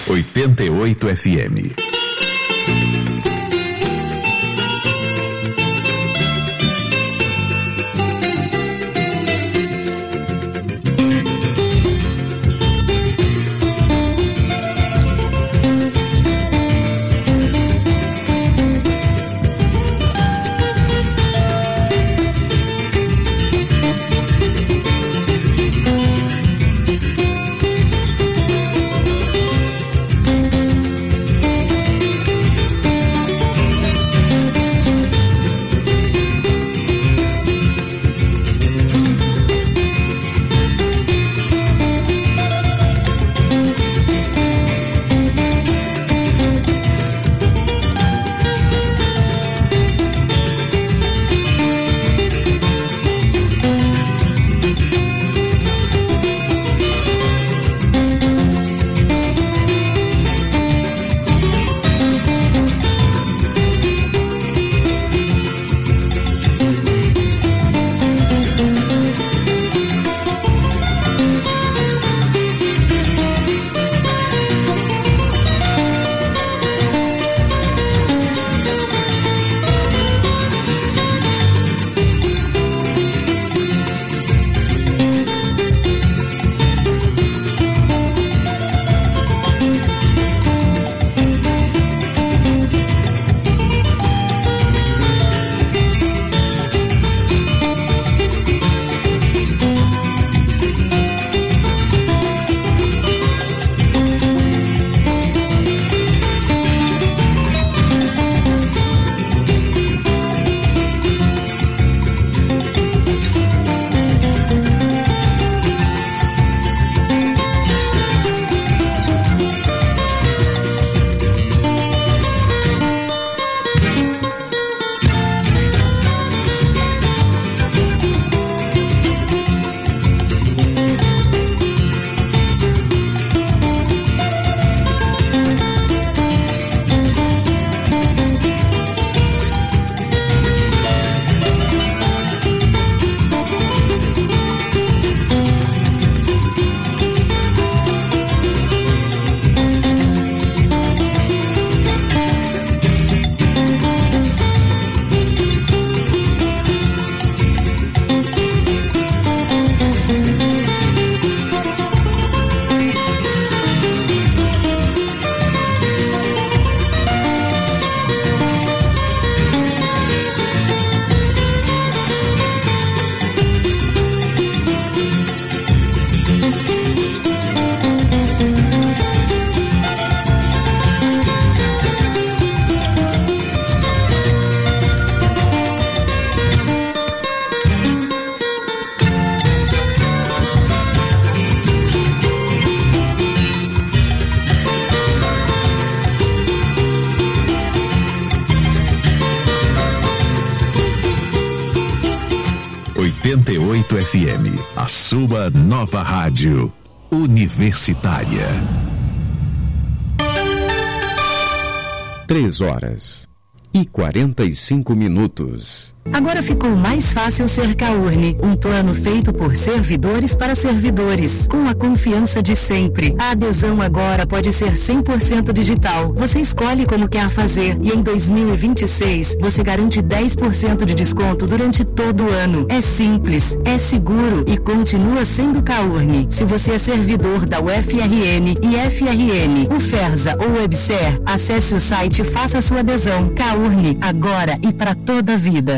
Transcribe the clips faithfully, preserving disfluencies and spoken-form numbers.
oitenta e oito F M. oitenta e oito F M, a sua nova rádio universitária. Três horas e quarenta e cinco minutos. Agora ficou mais fácil ser Caurne, um plano feito por servidores para servidores, com a confiança de sempre. A adesão agora pode ser cem por cento digital. Você escolhe como quer fazer e em dois mil e vinte e seis você garante dez por cento de desconto durante todo o ano. É simples, é seguro e continua sendo Caurne. Se você é servidor da U F R N e F R N, UFERSA ou WebSer, acesse o site e faça sua adesão. Caurne, agora e para toda a vida.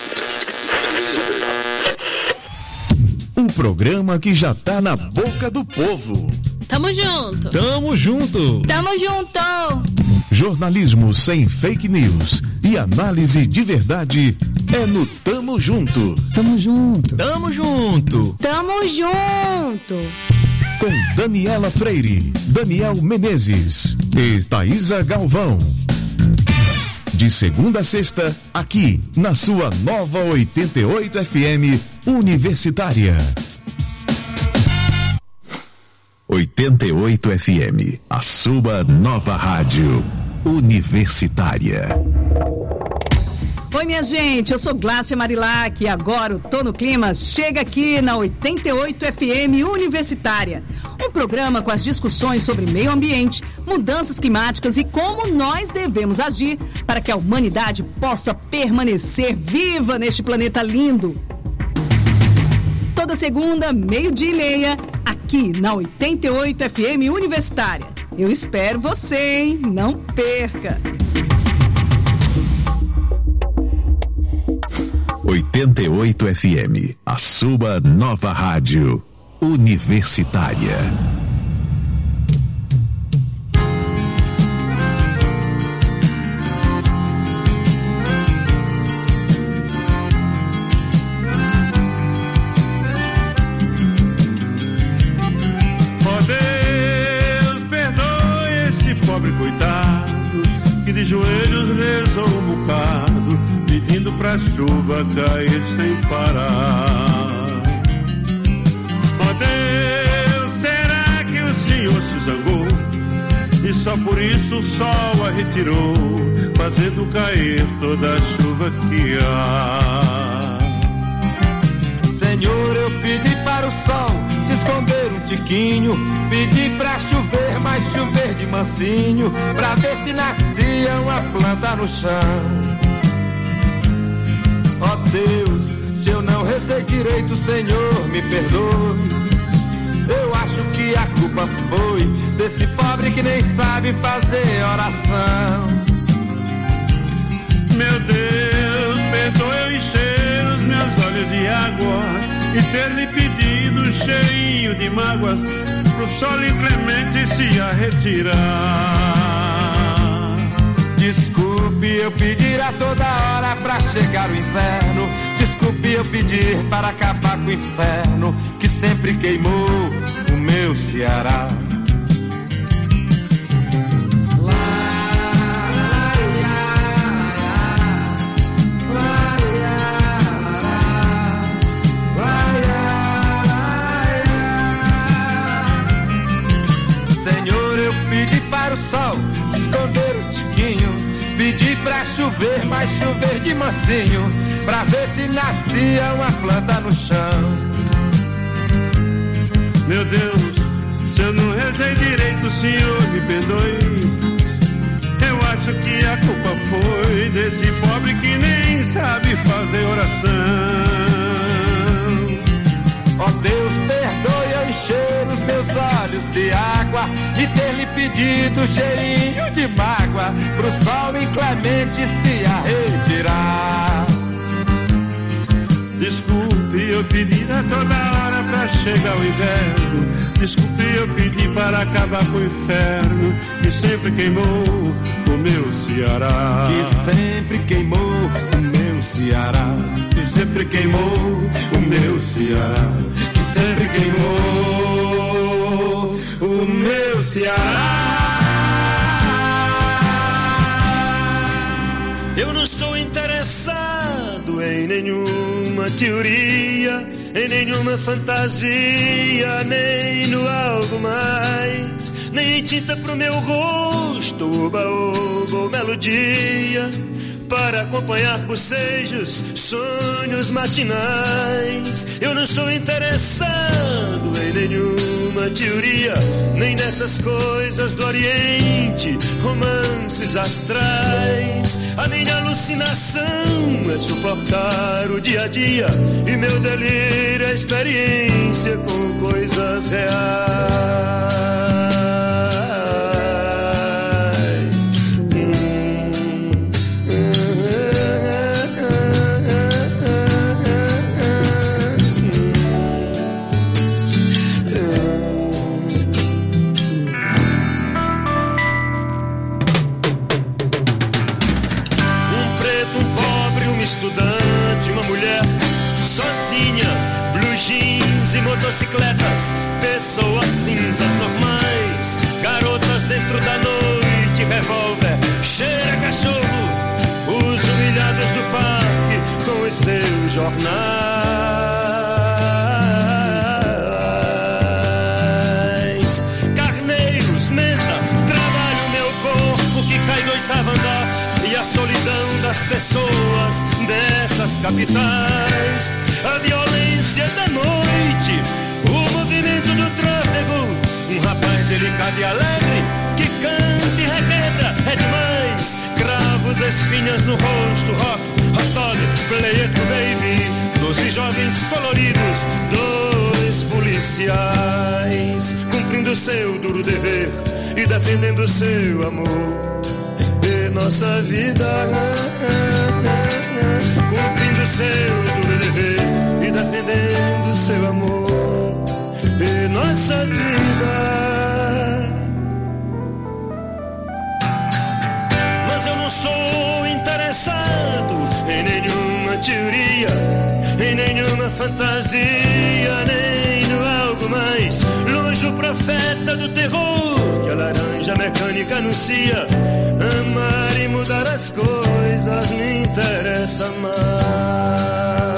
Um programa que já tá na boca do povo. Tamo junto. Tamo junto. Tamo junto. Jornalismo sem fake news e análise de verdade é no Tamo Junto. Tamo junto. Tamo junto. Tamo junto. Com Daniela Freire, Daniel Menezes e Thaísa Galvão. De segunda a sexta, aqui na sua nova oitenta e oito F M Universitária. oitenta e oito F M, a sua nova rádio universitária. Oi, minha gente, eu sou Glácia Marilac e agora o Tô no Clima chega aqui na oitenta e oito F M Universitária. Um programa com as discussões sobre meio ambiente, mudanças climáticas e como nós devemos agir para que a humanidade possa permanecer viva neste planeta lindo. Toda segunda, meio-dia e meia, aqui na oitenta e oito F M Universitária. Eu espero você, hein? Não perca! oitenta e oito F M, a sua nova rádio universitária. Ó Deus, perdoe esse pobre coitado que de joelhos rezou um bocado, pedindo pra chuva cair sem parar. Ó Deus, será que o Senhor se zangou e só por isso o sol a retirou, fazendo cair toda a chuva que há? Senhor, eu pedi para o sol se esconder um tiquinho, pedi pra chover, mas chover de mansinho, pra ver se nascia uma planta no chão. Ó Deus, se eu não rezei direito, Senhor, me perdoe. Eu acho que a culpa foi desse pobre que nem sabe fazer oração. Meu Deus, perdoe eu encher os meus olhos de água e ter lhe pedido cheinho de mágoas pro sol inclemente se a retirar. Desculpe eu pedir a toda hora pra chegar o inverno. Desculpe eu pedir para acabar com o inferno que sempre queimou o meu Ceará. Senhor, eu pedi para o sol se esconder o tiquinho, pedi pra chover, mas chover de mansinho, pra ver se nascia uma planta no chão. Meu Deus, se eu não rezei direito, o Senhor me perdoe. Eu acho que a culpa foi desse pobre que nem sabe fazer oração. Ó Deus, perdoe eu encher os meus olhos de água e ter lhe pedido cheirinho de mágoa pro sol inclemente se a retirar. Desculpe eu pedir a toda hora pra chegar o inverno. Desculpe eu pedir para acabar com o inferno que sempre queimou o meu Ceará. Que sempre queimou o meu Ceará. Que sempre queimou o meu Ceará. Que sempre queimou o meu Ceará. Eu não estou interessado em nenhuma teoria, em nenhuma fantasia, nem no algo mais, nem em tinta pro meu rosto, oba-oba ou melodia, para acompanhar bocejos, sonhos matinais. Eu não estou interessado em nenhuma teoria, nem nessas coisas do Oriente, romances astrais. A minha alucinação é suportar o dia a dia, e meu delírio é experiência com coisas reais. Estudante, uma mulher sozinha, blue jeans e motocicletas, pessoas cinzas normais, garotas dentro da noite, revólver, cheira cachorro, os humilhados do parque com os seus jornais, carneiros, mesa, trabalho meu corpo que cai do oitavo andar, e a solidão das pessoas dessas capitais. A violência da noite, o movimento do tráfego, um rapaz delicado e alegre que canta e requebra, é demais. Cravos, espinhas no rosto, rock, hot dog, play it baby. Doze jovens coloridos, dois policiais, cumprindo seu duro dever e defendendo seu amor e nossa vida. Cumprindo seu duro dever e defendendo seu amor e nossa vida. Mas eu não estou interessado em nenhuma teoria, em nenhuma fantasia, nem no algo mais. Longe o profeta do terror que a laranja mecânica anuncia. Amar e mudar as coisas me interessa mais.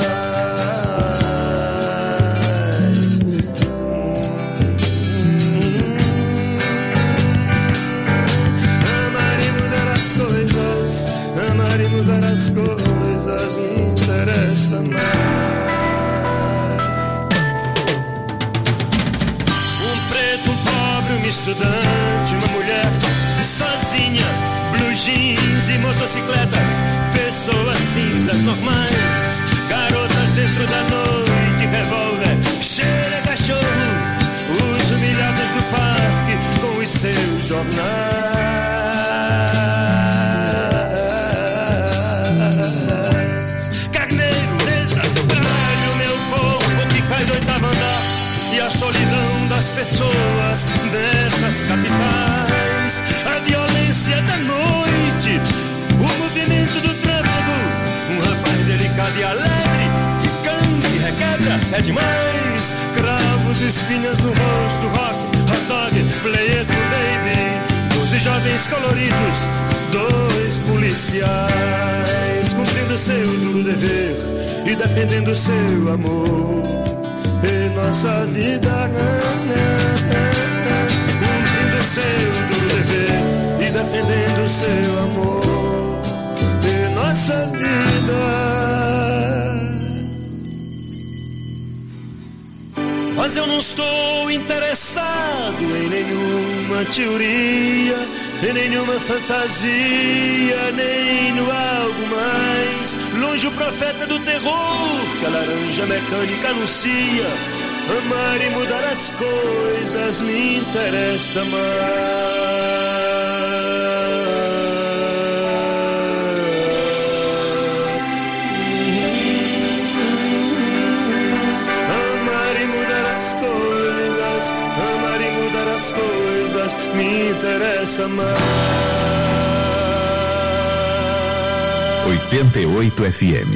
Amar e mudar as coisas, amar e mudar as coisas me interessa mais. Um preto, um pobre, um estudante, uma mulher sozinha, blue jeans e motocicletas, pessoas cinzas normais, garotas dentro da noite, revólver, cheira cachorro, os humilhados do parque com os seus jornais. Carneiro, presa, tralho meu corpo que cai do oitavo andar, e a solidão das pessoas dessas capitais. A violência da noite, o movimento do tráfego, um rapaz delicado e alegre que canta e requebra, é demais. Cravos, espinhas no rosto, rock, hot dog, play it baby. Doze jovens coloridos, dois policiais, cumprindo seu duro dever e defendendo seu amor e nossa vida. Cumprindo seu duro dever e defendendo seu amor e nossa vida. Mas eu não estou interessado em nenhuma teoria, em nenhuma fantasia, nem no algo mais. Longe o profeta do terror que a laranja mecânica anuncia. Amar e mudar as coisas me interessa mais. Amar e mudar as coisas, amar e mudar as coisas me interessa mais. oitenta e oito F M.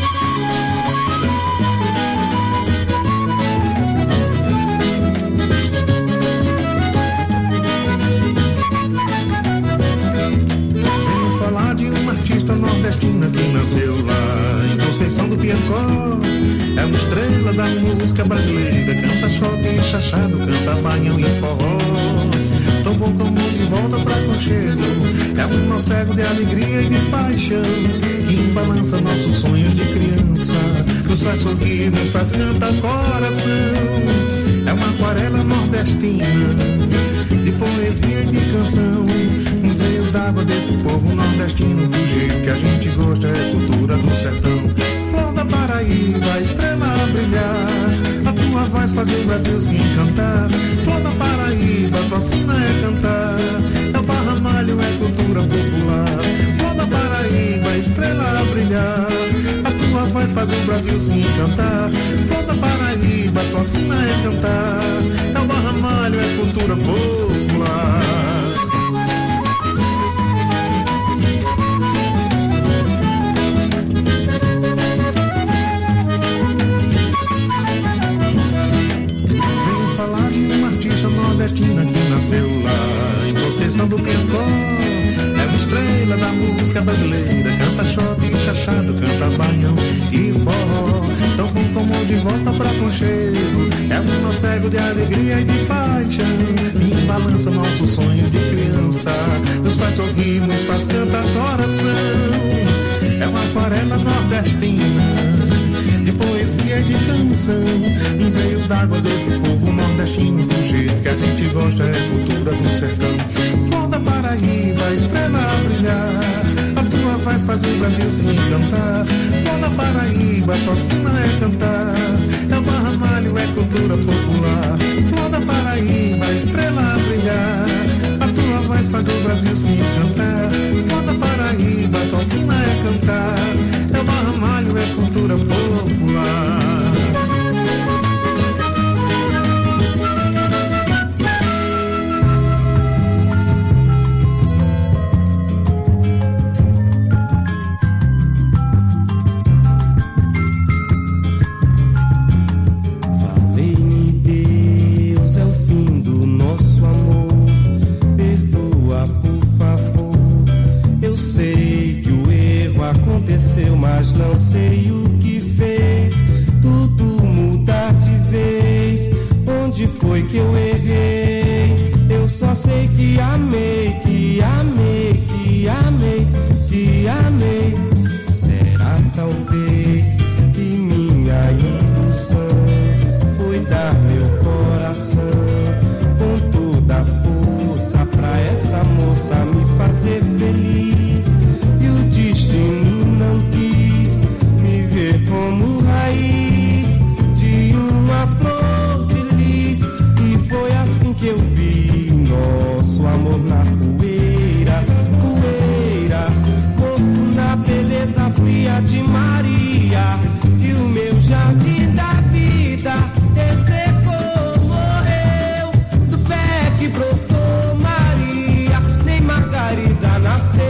Nordestina que nasceu lá em Conceição do Piancó, é uma estrela da música brasileira, canta choque e chachado, canta banhão e forró. Tomou como de volta pra conchego, é um nó cego de alegria e de paixão, que embalança nossos sonhos de criança, nos faz sorrir, nos faz cantar coração. É uma aquarela nordestina, de poesia e de canção, um veio d'água desse povo nordestino, do jeito que a gente gosta, é cultura do sertão. Flor da Paraíba, estrela a brilhar, a tua voz faz o Brasil se encantar. Flor da Paraíba, tua sina é cantar, é o barramalho, é cultura popular. Flor da Paraíba, estrela a brilhar, a tua voz faz o Brasil se encantar. Flor da Paraíba, tua sina é cantar, é o barramalho, é cultura popular. Nordestina que nasceu lá em Conceição do Piancó, é uma estrela da música brasileira, canta choque e chachado, canta banhão e forró. Tão bom como de volta pra conchego, é um nó cego de alegria e de paixão, e balança nossos sonhos de criança, nos faz sorrir, nos faz cantar coração. é uma aquarela nordestina, de poesia e de canção. Um veio d'água desse povo nordestino, do jeito que a gente gosta, é cultura do sertão. Flor da Paraíba, estrela a brilhar, a tua voz faz o Brasil se encantar. Flor da Paraíba, tua sina é cantar, é o barramalho, é cultura popular. Flor da Paraíba, estrela a brilhar, a tua voz faz o Brasil se encantar. Flor da Paraíba, tua sina é cantar, é o barramalho, é cultura popular. Mas não sei o que fez tudo mudar de vez. Onde foi que eu errei? Eu só sei que amei, que amei, que amei, que amei. Será talvez que minha ilusão foi dar meu coração com toda a força pra essa moça me fazer feliz? E o destino não quis me ver como raiz de uma flor de lis. E foi assim que eu vi nosso amor na poeira, poeira, morto na beleza fria de Maria. E o meu jardim da vida ressecou, morreu do pé que brotou Maria, nem Margarida nasceu.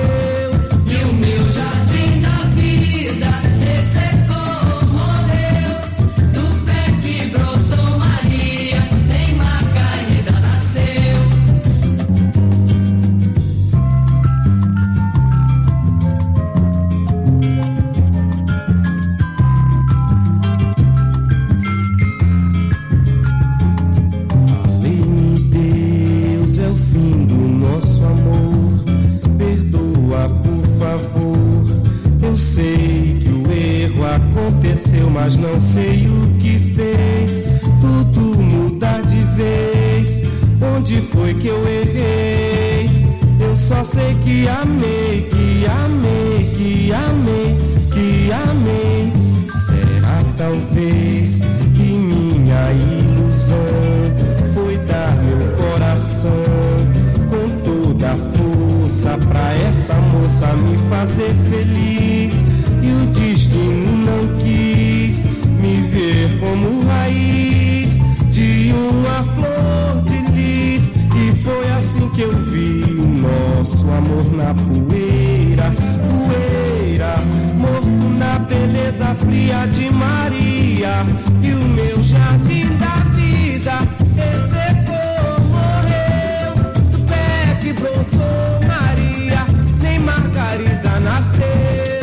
Mas não sei o que fez tudo mudar de vez. Onde foi que eu errei? Eu só sei que amei, que amei, que amei, que amei. Será talvez que minha ilusão foi dar meu coração com toda a força pra essa moça me fazer feliz? E o destino não quis me ver como raiz de uma flor de lis. E foi assim que eu vi o nosso amor na poeira, poeira, morto na beleza fria de Maria. E o meu jardim da vida ressecou, morreu do pé que brotou Maria, nem Margarida nasceu.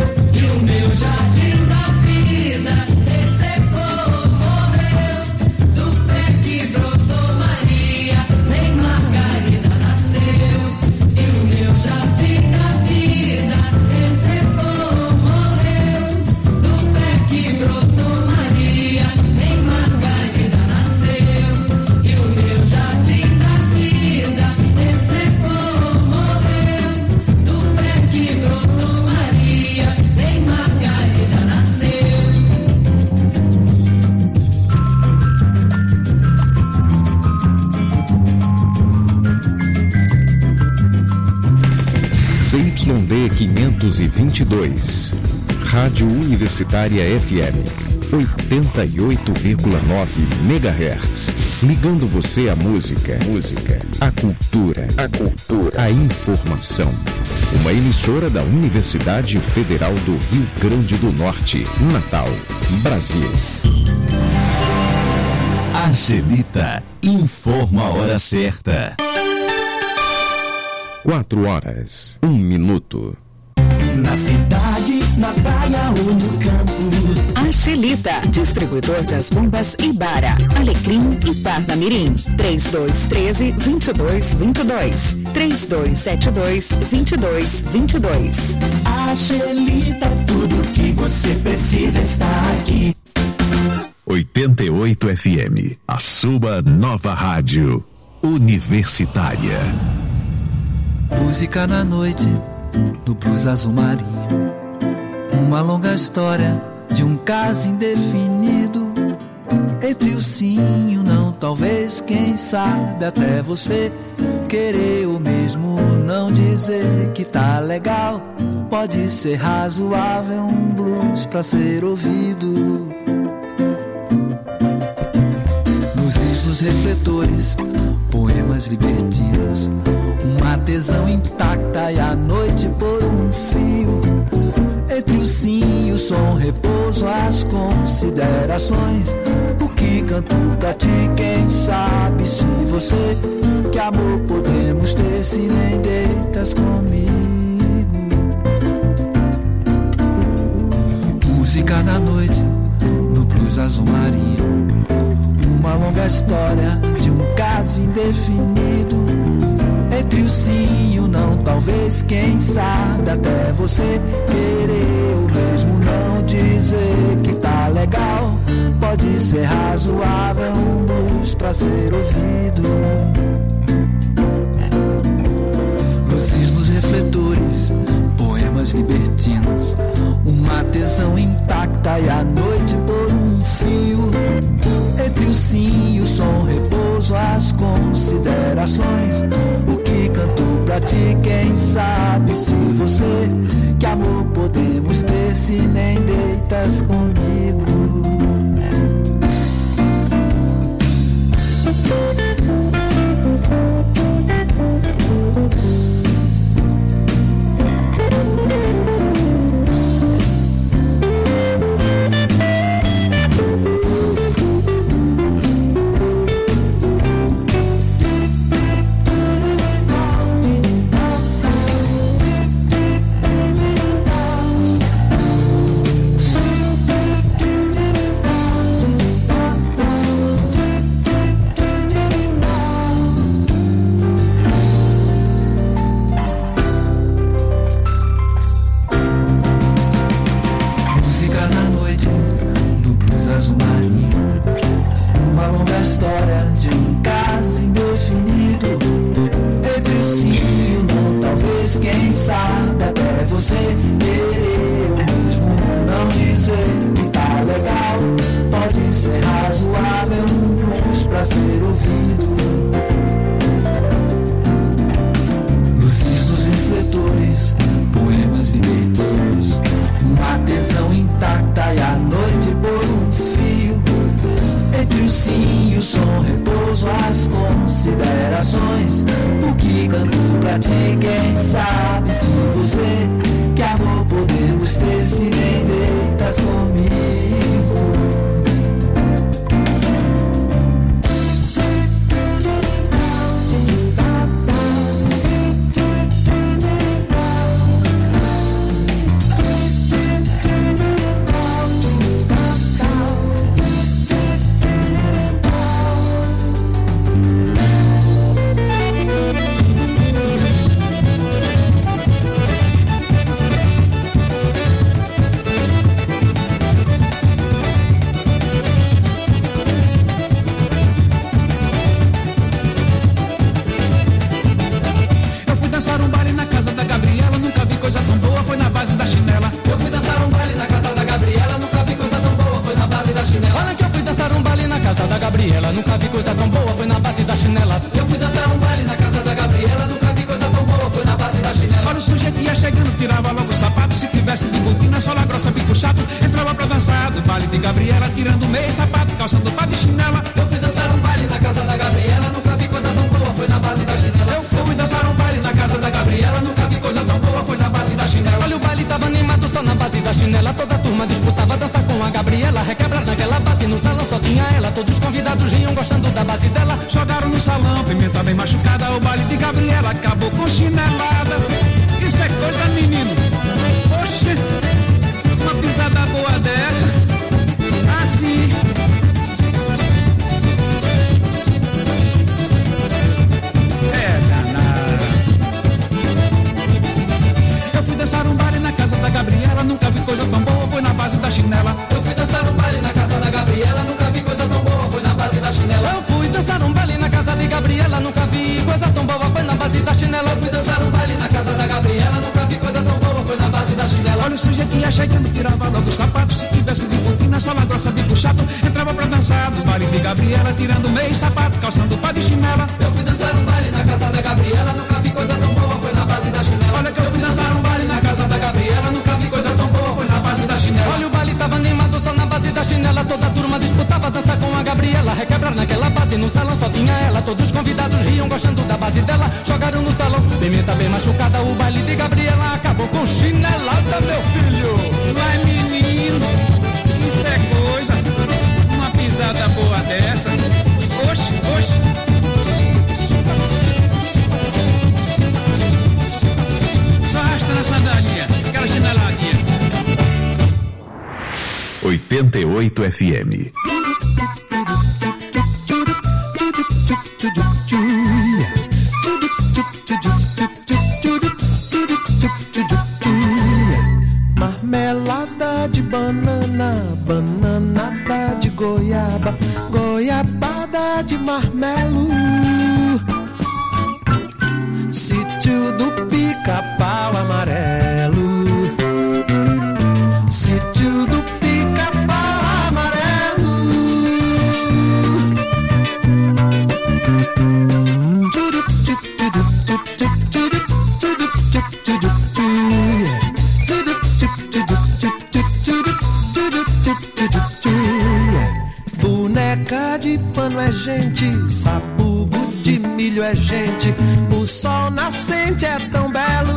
Z Y D quinhentos e vinte e dois, Rádio Universitária F M, oitenta e oito vírgula nove megahertz, ligando você à música, música, à cultura, a cultura, a informação. Uma emissora da Universidade Federal do Rio Grande do Norte, Natal, Brasil. Angelita informa a hora certa. Quatro horas, um minuto. Na cidade, na praia ou no campo. Angelita, distribuidor das bombas Ibara, Alecrim e Parnamirim. três dois um três, dois dois dois dois. três dois sete dois, dois dois dois dois. Angelita, tudo você precisa estar aqui. oitenta e oito F M, a sua nova rádio universitária. Música na noite, no blues azul marinho. Uma longa história de um caso indefinido. Entre o sim e o não, talvez, quem sabe, até você querer ou mesmo não dizer que tá legal. Pode ser razoável um blues pra ser ouvido. Luzes dos refletores, poemas libertinos, uma tesão intacta e a noite por um fio. Entre o sim e o som, repouso, as considerações. O que canto pra ti, quem sabe se você, que amor podemos ter se nem deitas comigo. Música na noite, no blues azul marinho. Uma longa história de um caso indefinido. Entre o sim e o não, talvez, quem sabe, até você querer ou mesmo não dizer que tá legal. Pode ser razoável um blues pra ser ouvido. Luzes nos refletores, poemas libertinos, uma tesão intacta e a noite por um fio. Entre o sim e o som, repouso, as considerações. O que canto pra ti, quem sabe se você, que amor podemos ter se nem deitas comigo. Dançar um baile na casa da Gabriela, nunca vi coisa tão boa, foi na dançar um baile na casa de Gabriela, nunca vi coisa tão boa, foi na base da chinela. Eu fui dançar um baile na casa da Gabriela, nunca vi coisa tão boa, foi na base da chinela. Olha o sujeitinho chegando, tirava logo o sapato. Se tivesse de botina, sola grossa, bico chato, entrava pra dançar no baile de Gabriela, tirando meio sapato, calçando pá de chinela. Eu fui dançar um baile na casa da Gabriela, nunca vi coisa tão boa, foi na base da chinela. Olha que eu fui dançar um baile na casa da Gabriela, nunca vi coisa tão boa, foi na base da chinela. Olha o baile tava animado só na base da chinela, toda a turma disputava dançar com a Gabriela, requebrar naquela base, no salão só tinha ela, todos os convidados riam gostando da base dela, jogaram no salão, pimenta bem machucada, o baile de Gabriela acabou com chinelada, meu filho. Vai menino, isso é coisa, uma pisada boa dessa, oxe, oxe. Só arrasta na sandália, aquela chineladinha. oitenta e oito F M. Marmelada de banana, bananada de goiaba, goiabada de marmelo. Sítio do Pica-Pau Amarelo, sítio do Pica-Pau Amarelo. Boneca de pano é gente, sabugo de milho é gente, o sol nascente é tão belo.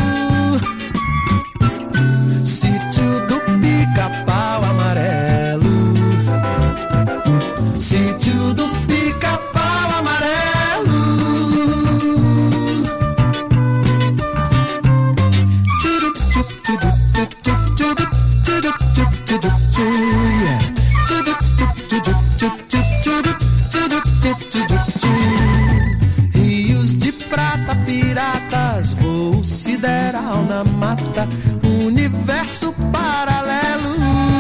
Sítio do Pica-Pau Amarelo, sítio do Pica-Pau Amarelo. Rios de prata, piratas, voo sideral na mata, universo paralelo.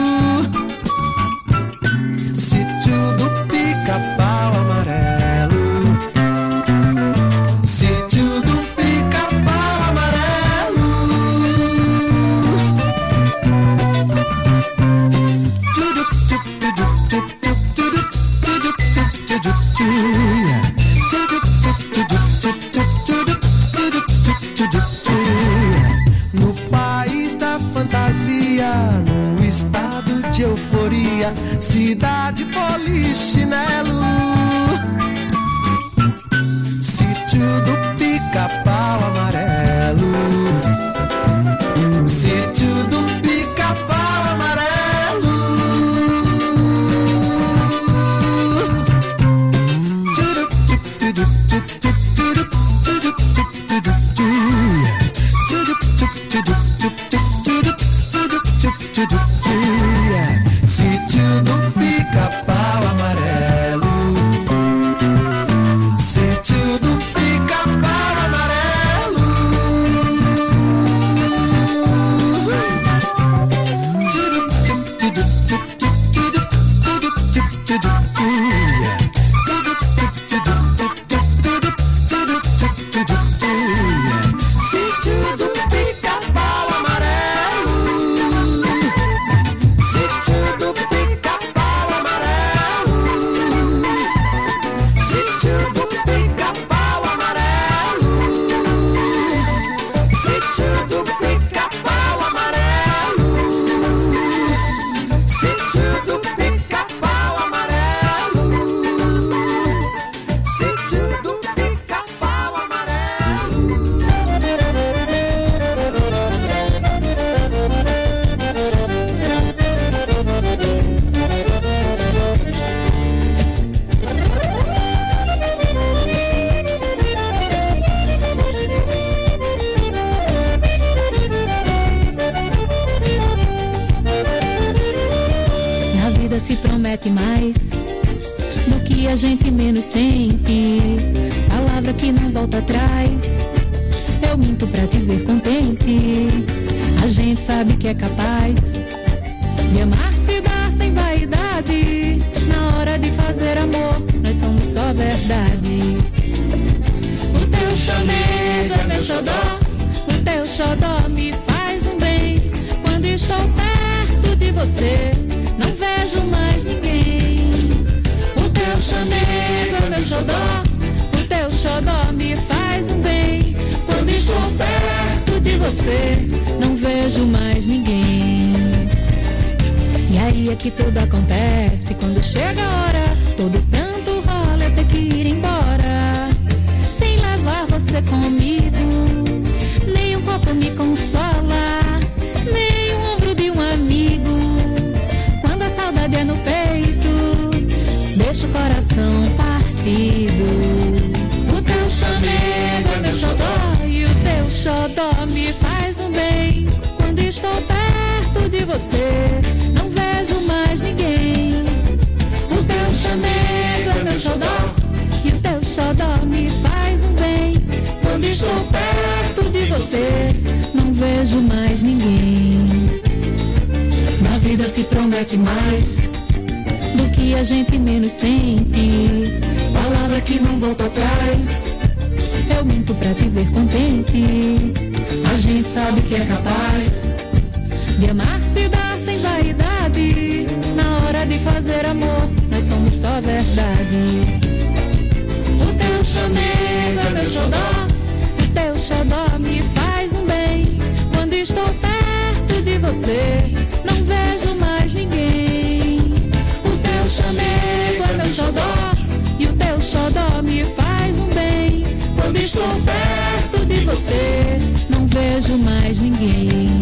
Sítio do Pica-Pau Amarelo, sítio do Pica-Pau Amarelo. No país da fantasia, no estado de euforia, cidade polichinelo. Sítio do Pica-Pau Amarelo, sítio do Pica-Pau Amarelo. Sítio do Pica-Pau Amarelo, sítio do Pica-Pau Amarelo. Sítio do Pica-Pau Amarelo, sítio do Pica-Pau Amarelo, sítio do Pica-Pau Amarelo, sítio do Pica-Pau Amarelo, sítio do Pica-Pau Amarelo, sítio do Pica-Pau Amarelo. Na vida se promete mais do que a gente menos sente. Palavra que não volta atrás. Eu minto pra te ver contente. A gente sabe que é capaz de amar, se dar sem vaidade. Na hora de fazer amor, nós somos só verdade. verdade. O teu chamego é meu xodó, o teu xodó me faz um bem. Quando estou perto de você, não vejo mais ninguém. O teu chamego é meu xodó, o teu xodó me faz um bem. Quando estou perto de você, não vejo mais ninguém. E aí é que tudo acontece. Quando chega a hora, todo pranto rola, eu ter que ir embora, sem levar você comigo. Nem um copo me consola, nem o ombro de um amigo. Quando a saudade é no peito, deixa o coração partido. O teu chamego é meu xodó, e o teu xodó me faz um bem. Quando estou perto de você, não vejo mais ninguém. O teu chamego é meu xodó, e o teu xodó me faz um bem. Quando estou perto de você, não vejo mais ninguém. Na vida se promete mais do que a gente menos sente. Palavra que não volta atrás, eu minto pra te ver contente. A gente sabe que é capaz de amar, se dar sem vaidade. Na hora de fazer amor, nós somos só verdade. O teu chamego é meu xodó, o teu xodó me faz um bem. Quando estou perto de você, não vejo mais ninguém. O teu chamego é meu xodó, e o teu xodó me faz um bem. Quando estou perto de você, não vejo mais ninguém.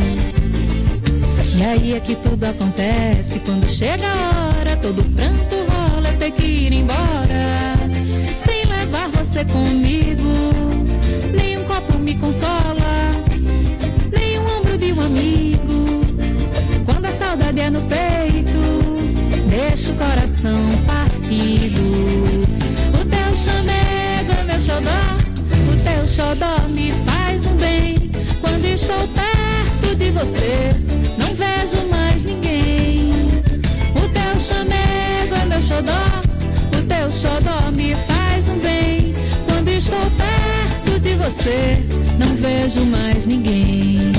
E aí é que tudo acontece. Quando chega a hora, todo pranto rola, eu ter que ir embora, sem levar você comigo. Nem um copo me consola, nem um ombro de um amigo. Quando a saudade é no peito, deixa o coração partido. O teu chamego é meu xodó, o teu xodó me faz um bem. Quando estou perto de você, não vejo mais ninguém. O teu chamego é meu xodó, o teu xodó me faz um bem. Quando estou perto de você, não vejo mais ninguém.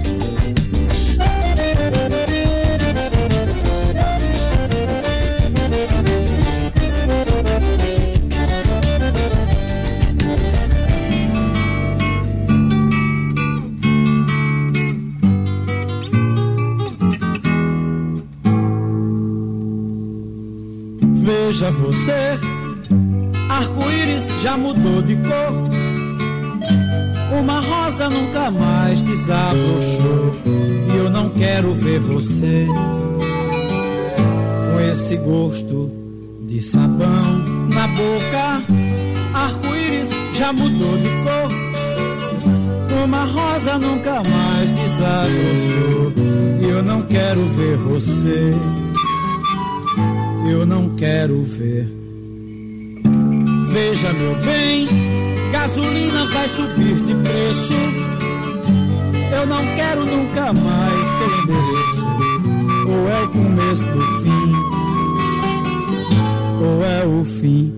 Veja você, arco-íris já mudou de cor. Uma rosa nunca mais desabrochou. E eu não quero ver você com esse gosto de sabão na boca. Arco-íris já mudou de cor. Uma rosa nunca mais desabrochou. E eu não quero ver você, eu não quero ver. Veja, meu bem, gasolina vai subir de preço. Eu não quero nunca mais seu endereço. Ou é o começo do fim, ou é o fim.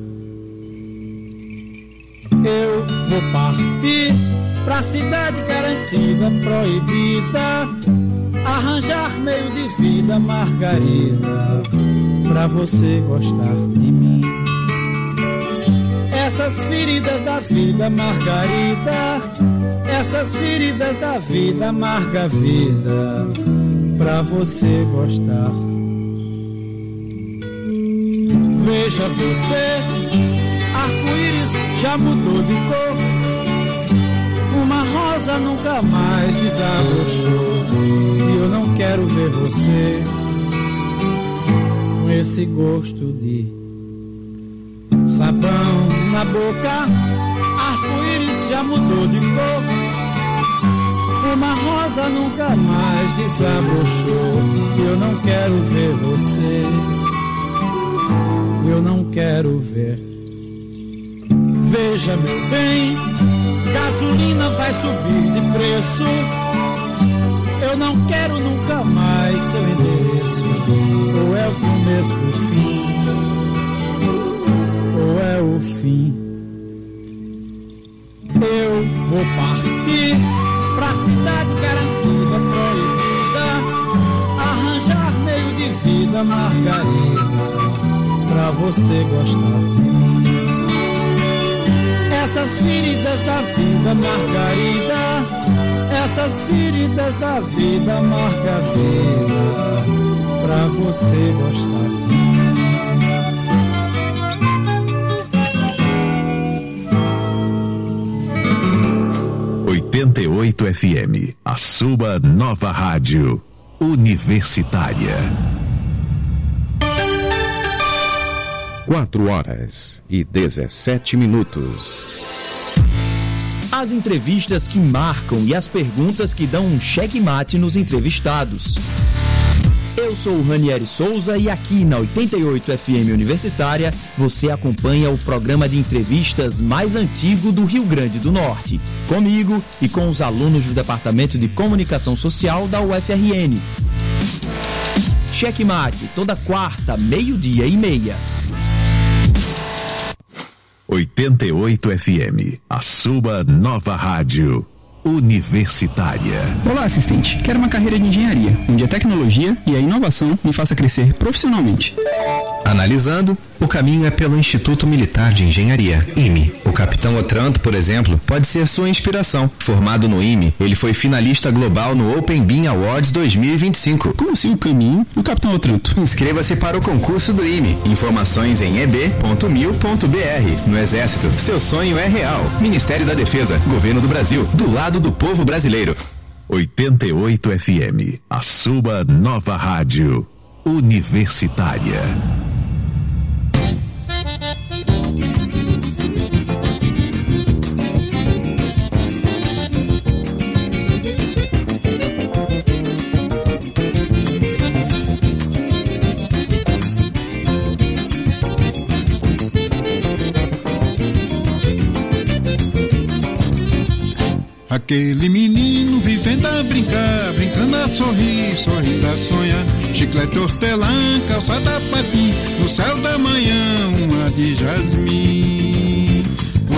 Eu vou partir pra cidade garantida, proibida, arranjar meio de vida, Margarida, pra você gostar de mim. Essas feridas da vida, Margarida, essas feridas da vida, amarga vida, pra você gostar. Veja você, arco-íris já mudou de cor. Uma rosa nunca mais desabrochou. E eu não quero ver você com esse gosto de sabão na boca. Arco-íris já mudou de cor. Uma rosa nunca mais desabrochou. Eu não quero ver você, eu não quero ver. Veja, meu bem, gasolina vai subir de preço. Eu não quero nunca mais seu endereço. Ou é o começo do fim, ou é o fim. vou partir pra cidade garantida, proibida, arranjar meio de vida, Margarida, pra você gostar de mim. Essas feridas da vida, Margarida, essas feridas da vida, Margarida, pra você gostar de mim. oitenta e oito F M, a sua nova rádio universitária. Quatro horas e dezessete minutos. As entrevistas que marcam e as perguntas que dão um checkmate nos entrevistados. Eu sou o Ranieri Souza e aqui na oitenta e oito F M Universitária você acompanha o programa de entrevistas mais antigo do Rio Grande do Norte, comigo e com os alunos do Departamento de Comunicação Social da U F R N. Checkmate, toda quarta, meio-dia e meia. oitenta e oito F M, a sua nova rádio universitária. Olá, assistente. Quero uma carreira de engenharia, onde a tecnologia e a inovação me faça crescer profissionalmente. Analisando, o caminho é pelo Instituto Militar de Engenharia, I M E. O capitão Otranto, por exemplo, pode ser sua inspiração. Formado no I M E, ele foi finalista global no Open Bean Awards dois mil e vinte e cinco. Como assim o caminho e o capitão Otranto? Inscreva-se para o concurso do I M E. Informações em e b ponto mil ponto b r. No Exército, seu sonho é real. Ministério da Defesa, Governo do Brasil, do lado do povo brasileiro. oitenta e oito F M, a sua nova rádio universitária. Aquele menino vivendo a brincar, brincando a sorrir, sorrindo a sonhar. Chiclete, hortelã, calçada patim, no céu da manhã uma de jasmim. Oh,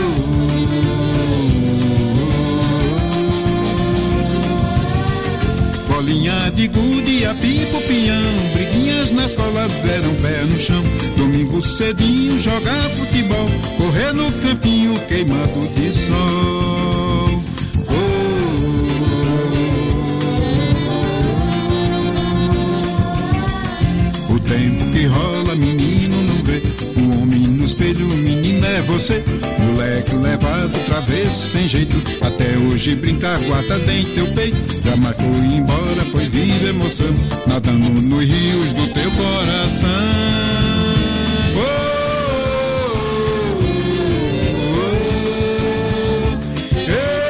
oh, oh. Bolinha de gude, apipo, pinhão, briguinhas na escola deram pé no chão. Domingo cedinho jogar futebol, correr no campinho queimado de sol. O tempo que rola, menino não vê. O homem no espelho, menina é você. Moleque levado, travesso, sem jeito. Até hoje brincar, guarda dentro teu peito. Jamais foi embora, foi viva emoção, nadando nos rios do teu coração. Oh, oh, oh, hey.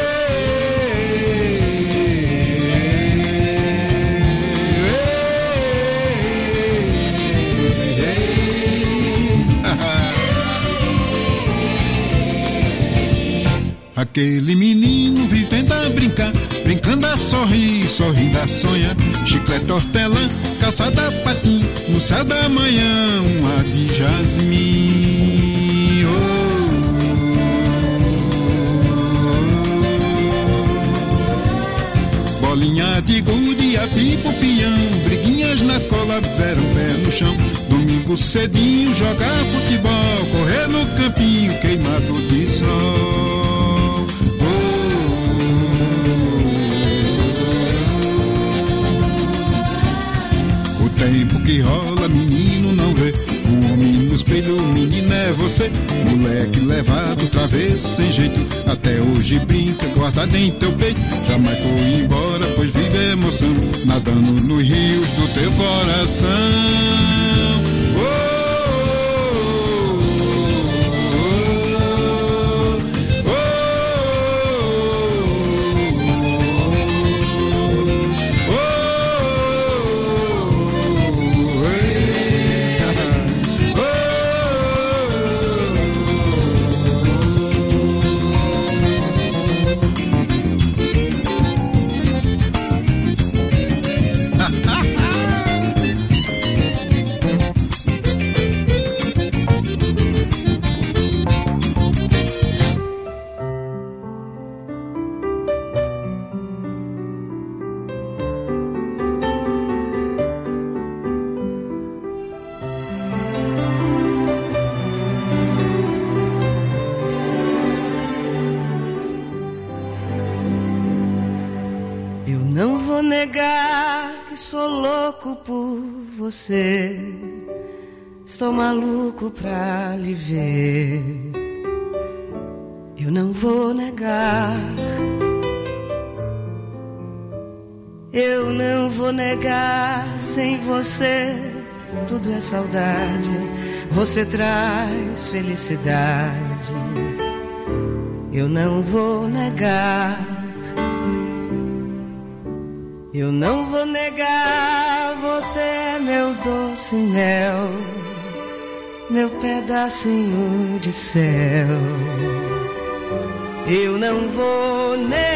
Aquele menino vivendo a brincar, brincando a sorrir, sorrindo a sonhar. Chiclete, hortelã, calçada patim, no céu da manhã uma de jasmim. Oh, oh, oh. Bolinha de gude, apipo, pinhão, briguinhas na escola deram pé no chão. Domingo cedinho jogar futebol, correr no campinho queimado de sol. Tempo que rola, menino não vê. O homem no espelho, menina é você. Moleque levado, travesso, sem jeito. Até hoje brinca, guarda dentro teu peito. Jamais foi embora, pois vive emoção, nadando nos rios do teu coração. Oh, oh, oh, oh, oh. negar que sou louco por você. Estou maluco pra lhe ver. Eu não vou negar. Eu não vou negar. Sem você tudo é saudade. Você traz felicidade. Eu não vou negar. Eu não vou negar. Você é meu doce mel, meu pedacinho de céu. Eu não vou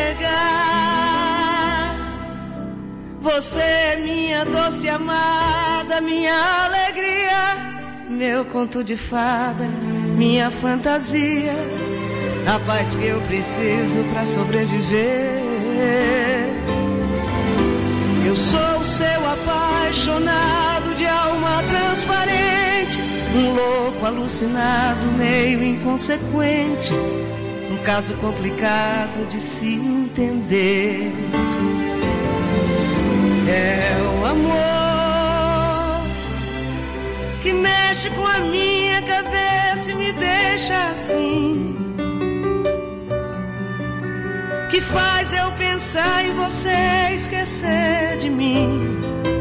negar. Você é minha doce amada, minha alegria, meu conto de fada, minha fantasia, a paz que eu preciso pra sobreviver. Eu sou o seu apaixonado de alma transparente, um louco alucinado, meio inconsequente, um caso complicado de se entender. É o amor que mexe com a minha cabeça e me deixa assim, que faz eu pensar em você, esquecer de mim,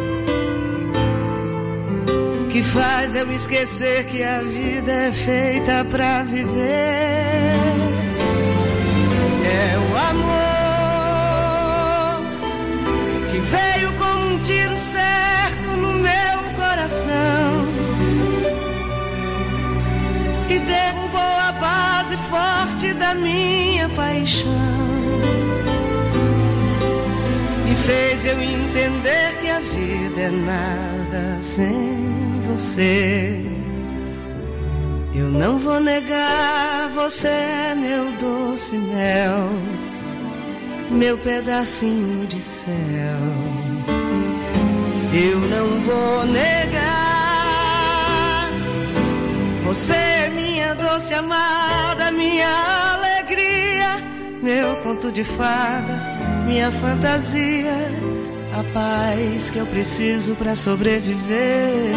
que faz eu esquecer que a vida é feita pra viver. É o amor que veio como um tiro certo no meu coração e derrubou a base forte da minha paixão e fez eu entender que a vida é nada sem você. Eu não vou negar, você é meu doce mel, meu pedacinho de céu. Eu não vou negar, você é minha doce amada, minha alegria, meu conto de fada, minha fantasia, a paz que eu preciso pra sobreviver.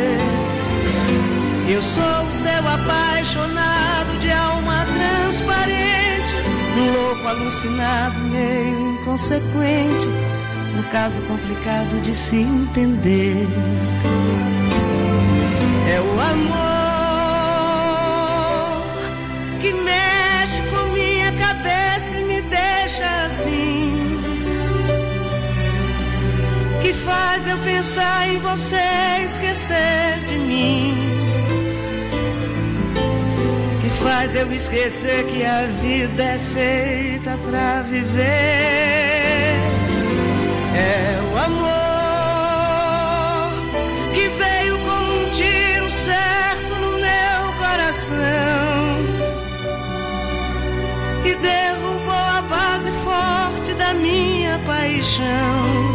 Eu sou o seu apaixonado de alma transparente, um louco alucinado, meio inconsequente, um caso complicado de se entender. É o amor que mexe com minha cabeça e me deixa assim, que faz eu pensar em você, esquecer de mim, que faz eu esquecer que a vida é feita pra viver. É o amor que veio como um tiro certo no meu coração e derrubou a base forte da minha paixão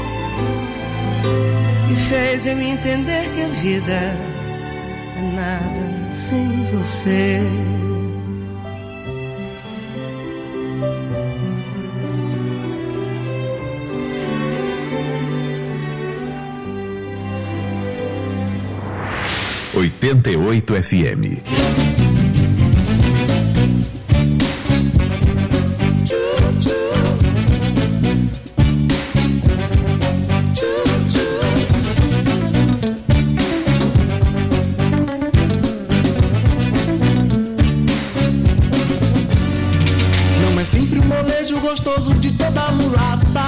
e fez eu entender que a vida é nada sem você. oitenta e oito F M. Gostoso de toda mulata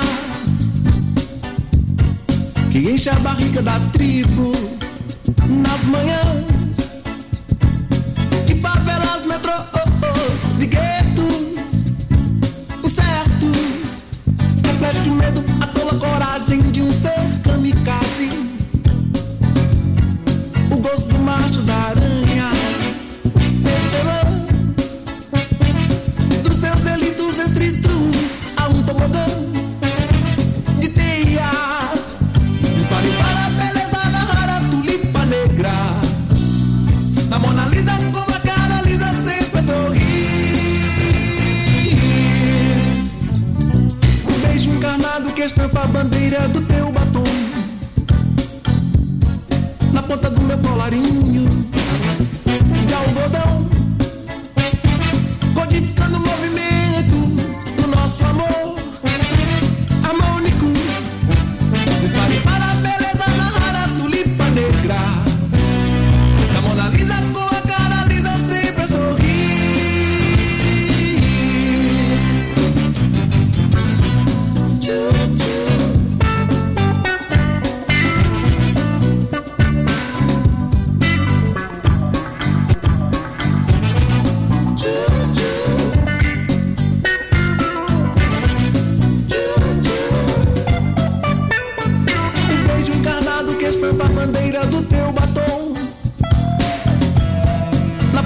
que enche a barriga da tribo nas manhãs de favelas, metrôs, de guetos incertos, reflete o medo, a tola coragem de um ser kamikaze, o gosto do macho da aranha, tecelã dos seus delitos estritos a um tobogã de teias. Dispare para a beleza da rara tulipa negra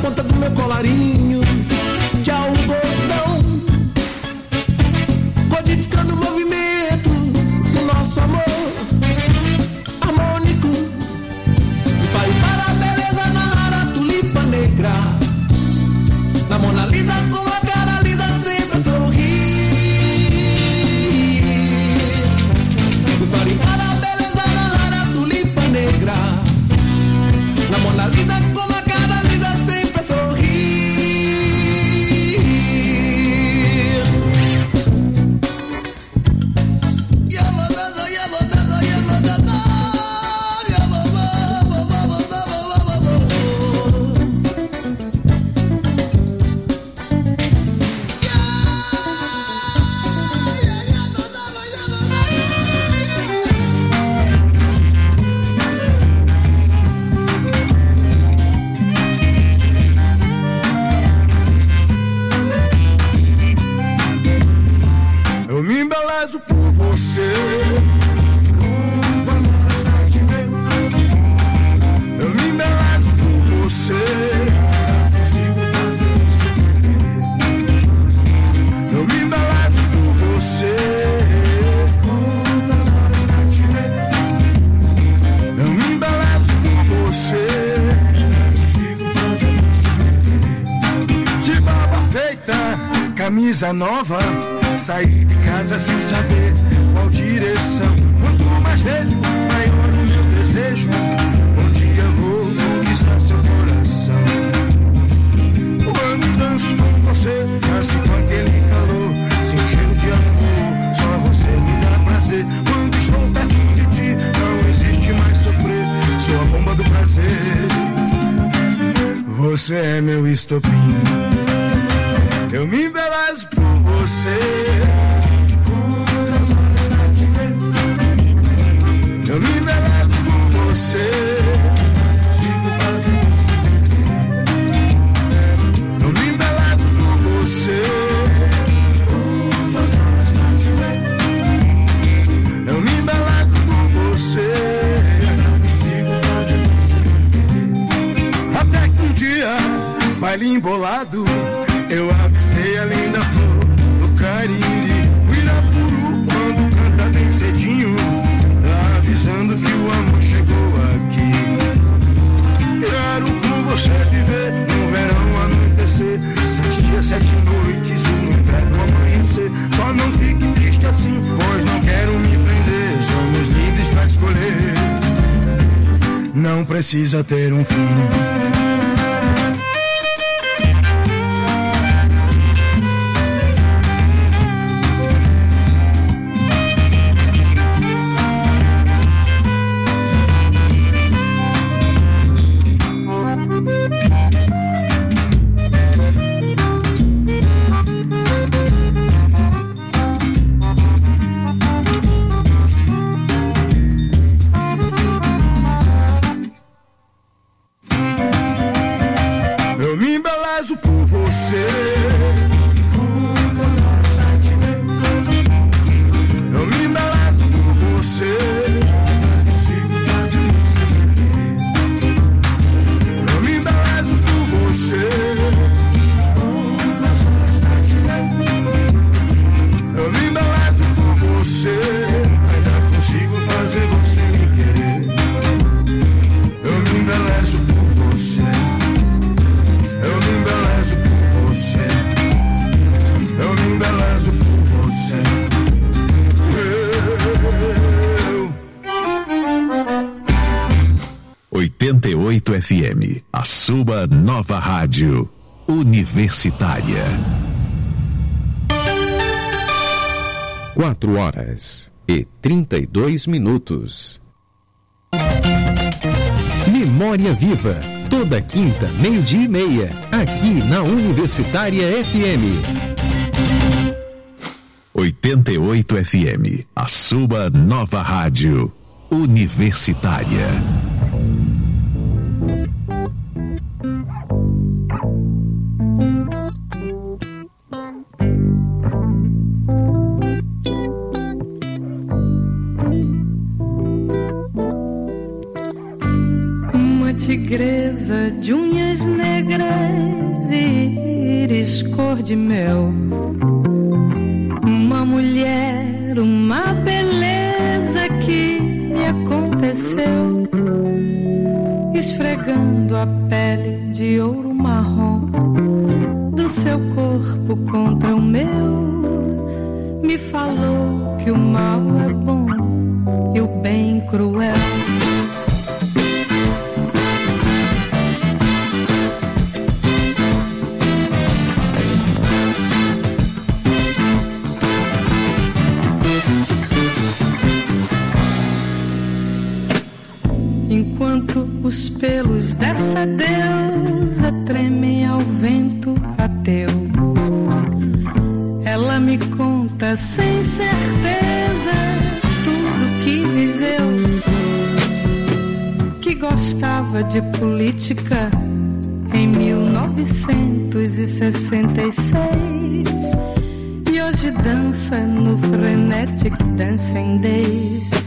ponta do meu colarinho de algodão, codificando movimentos do nosso amor harmônico. Espalhe para a beleza na rara tulipa negra, na Mona Lisa com a cara lisa sempre a sorrir. Espalhe para a beleza na rara tulipa negra, na Mona Lisa com a cara lisa sempre a sorrir. Eu me embelezo por você, quantas horas pra te ver. Eu me embelezo por você, não consigo fazer você entender. Eu me embelezo por você, quantas horas pra te ver. Eu me embelezo por você, não consigo fazer você entender. De barba feita, camisa nova, saí de casa sem saber qual direção. Quanto mais vejo, maior o meu desejo. Um dia vou conquistar seu coração. Quando danço com você, já sinto aquele calor. Sinto cheiro de amor, só você me dá prazer. Quando estou perto de ti, não existe mais sofrer. Sou a bomba do prazer, você é meu estopim. Eu me embelezo por você, quantas horas pra te ver. Eu me embelezo por você, não consigo fazer você entender. Eu me embelezo por você, quantas horas pra te ver. Eu me embelezo por você, não consigo fazer você entender. Até que um dia, baile embolado, eu avistei a linda flor do Cariri. O Irapuru, quando canta bem cedinho, tá avisando que o amor chegou aqui. Quero com você viver no verão anoitecer, sete dias, sete noites, e no inverno amanhecer. Só não fique triste assim, pois não quero me prender. Somos livres pra escolher, não precisa ter um fim. oitenta e oito F M, a sua nova rádio universitária. Quatro horas e trinta e dois minutos. Memória Viva, toda quinta, meio-dia e meia, aqui na Universitária F M. oitenta e oito F M, a sua nova rádio universitária. Uma tigresa de unhas negras de mel. Uma mulher, uma beleza que me aconteceu, esfregando a pele de ouro marrom do seu corpo contra o meu, me falou que o mal é bom e o bem cruel. Enquanto os pelos dessa deusa tremem ao vento ateu, ela me conta sem certeza tudo que viveu, que gostava de política em mil novecentos e sessenta e seis e hoje dança no Frenetic Dancing Days.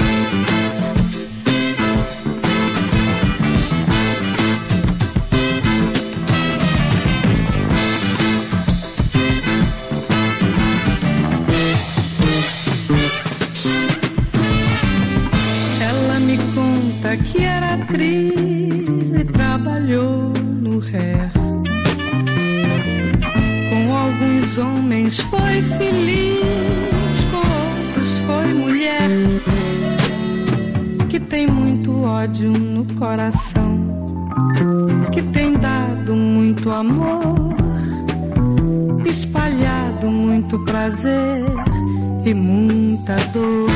Que era atriz e trabalhou no Hair. Com alguns homens foi feliz, com outros foi mulher. Que tem muito ódio no coração, que tem dado muito amor, espalhado muito prazer e muita dor.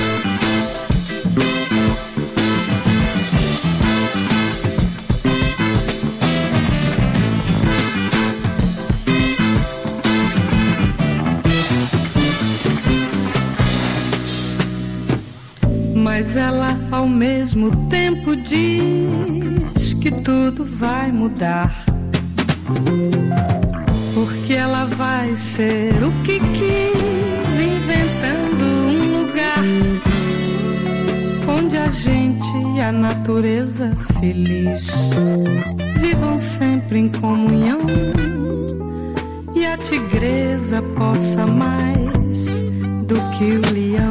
Mas ela ao mesmo tempo diz que tudo vai mudar, porque ela vai ser o que quis, inventando um lugar onde a gente e a natureza feliz vivam sempre em comunhão e a tigresa possa mais do que o leão.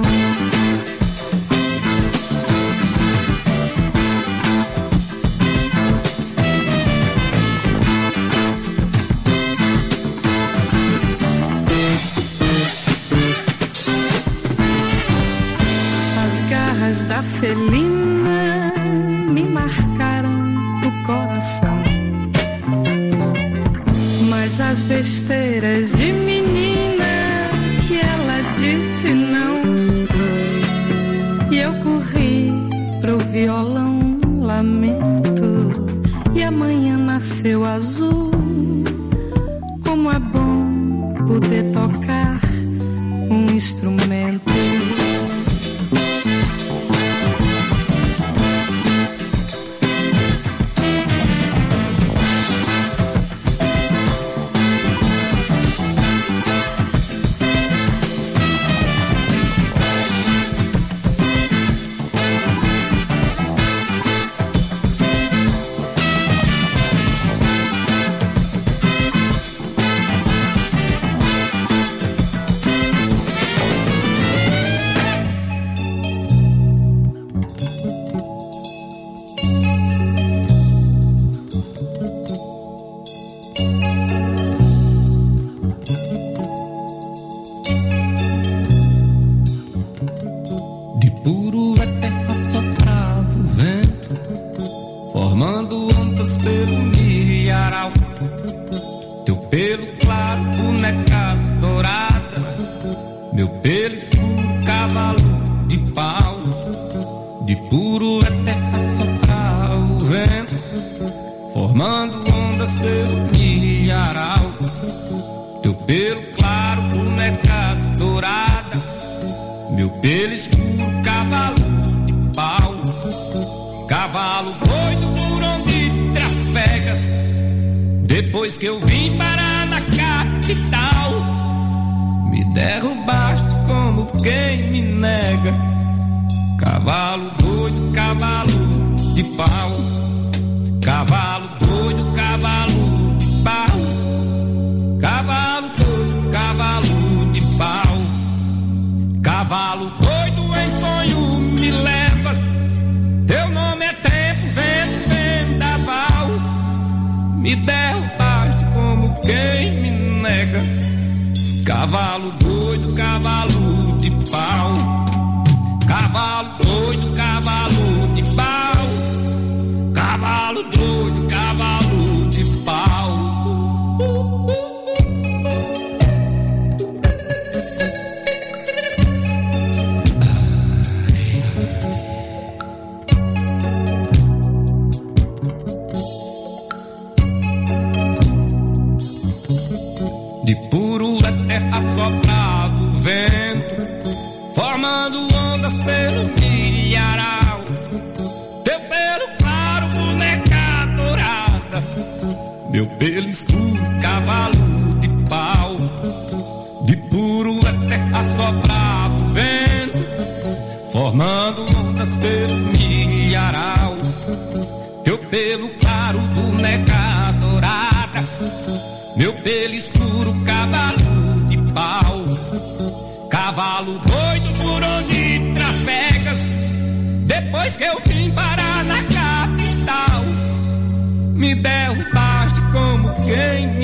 Da felina me marcaram o coração, mas as besteiras de menina que ela disse não, e eu corri pro violão lamento, e amanhã nasceu azul. Como é bom poder tocar um instrumento. Depois que eu vim parar na capital, me derrubaste como quem me nega. Cavalo doido, cavalo de pau. Cavalo doido, cavalo de pau. Cavalo doido. Cavalo doido, cavalo de pau. Cavalo doido, cavalo de pau. Cavalo doido, cavalo de pau. De puro da terra soprava o vento, formando ondas pelo milharal. Teu pelo claro, boneca dourada, meu pelo escuro, cavalo de pau. De puro da terra soprava o vento, formando ondas pelo milharal. Teu pelo claro, boneca dourada, meu pelo escuro, cavalo de pau. Cavalo doido por onde trafegas, depois que eu vim parar na capital. Me derrubaste como quem